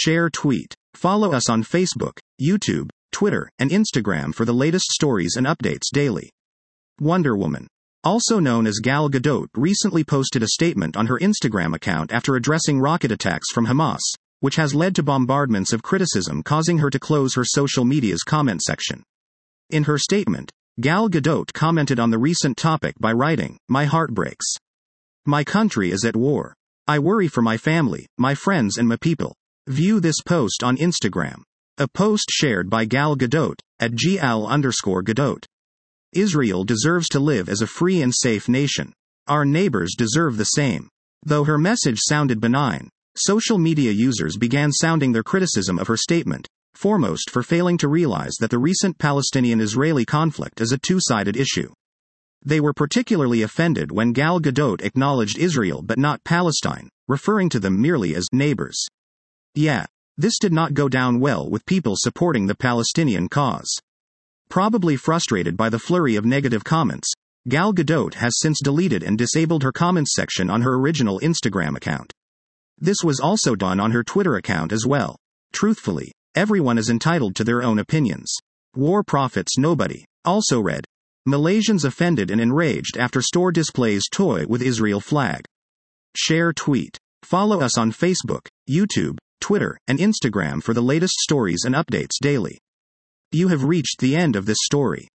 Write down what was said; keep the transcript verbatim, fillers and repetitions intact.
Share tweet. Follow us on Facebook, YouTube, Twitter, and Instagram for the latest stories and updates daily. Wonder Woman, also known as Gal Gadot, recently posted a statement on her Instagram account after addressing rocket attacks from Hamas, which has led to bombardments of criticism, causing her to close her social media's comment section. In her statement, Gal Gadot commented on the recent topic by writing, "My heart breaks. My country is at war. I worry for my family, my friends and my people." View this post on Instagram. A post shared by Gal Gadot, at Gal underscore Gadot. Israel deserves to live as a free and safe nation. Our neighbors deserve the same. Though her message sounded benign, social media users began sounding their criticism of her statement, foremost for failing to realize that the recent Palestinian-Israeli conflict is a two-sided issue. They were particularly offended when Gal Gadot acknowledged Israel but not Palestine, referring to them merely as neighbors. Yeah, this did not go down well with people supporting the Palestinian cause. Probably frustrated by the flurry of negative comments, Gal Gadot has since deleted and disabled her comments section on her original Instagram account. This was also done on her Twitter account as well. Truthfully, everyone is entitled to their own opinions. War profits nobody. Also read, Malaysians offended and enraged after store displays toy with Israel flag. Share tweet. Follow us on Facebook, YouTube, Twitter, and Instagram for the latest stories and updates daily. You have reached the end of this story.